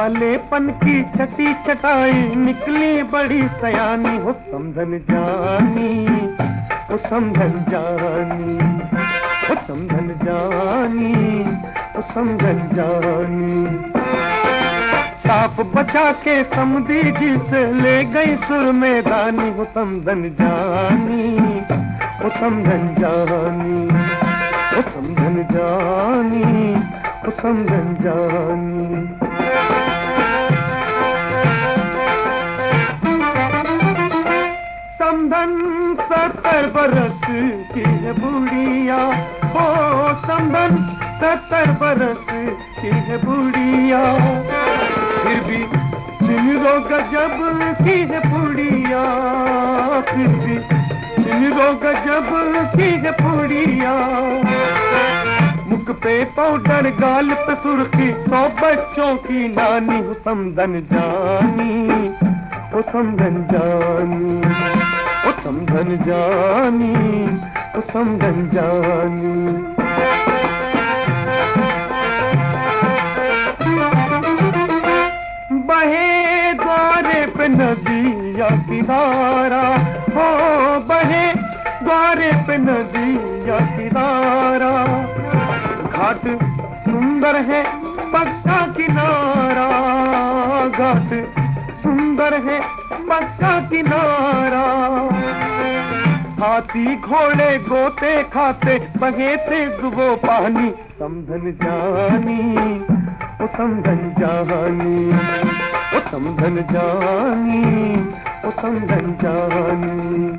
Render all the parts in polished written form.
कालेपन की छटी छटाई निकली बड़ी सयानी हो समझन जानी, हो समझन जानी, हो समझन जानी, हो समझन जानी। सांप बचा के समधी जी से ले गई सुर मैदानी हो समझन जानी, हो समझन जानी, हो समझन जानी, हो समझन जानी। समधन 70 बरस की है बुढ़िया हो, समधन 70 बरस की है बुढ़िया, फिर भी सिमरो गजब की है बुढ़िया, फिर भी सिमरो गजब की है बुढ़िया। मुख पे पाउडर गाल पे सुर्खी 100 बच्चों की नानी हो समधन जानी, हो समझन जानी, हो समझन जानी, हो समझन जानी। बहे द्वारे पे नदिया की धारा हो, बहे द्वारे पे नदिया की धारा, घाट सुंदर है पक्का किनारा, घाट सुंदर है पक्का किनारा। हाथी घोड़े गोते खाते बहे थे वो पानी समझन जानी, ओ समझन जानी, ओ समझन जानी, ओ समझन जानी।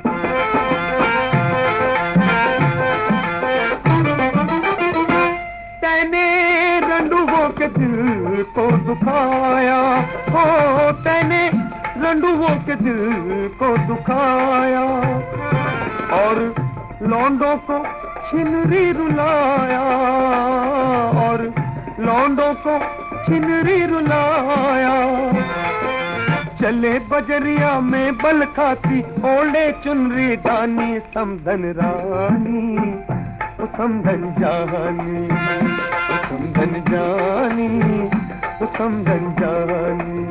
तैने रंडुओं के दिल को दुखाया हो, तैने रंडुओं के दिल को दुखाया, और लौंडों को छिनरी रुलाया, और लौंडों को छिनरी रुलाया। चले बजरिया में बल खाती ओढ़े चुनरी दानी समधन रानी, ओ समधन जानी, ओ समधन जानी, ओ समधन जानी।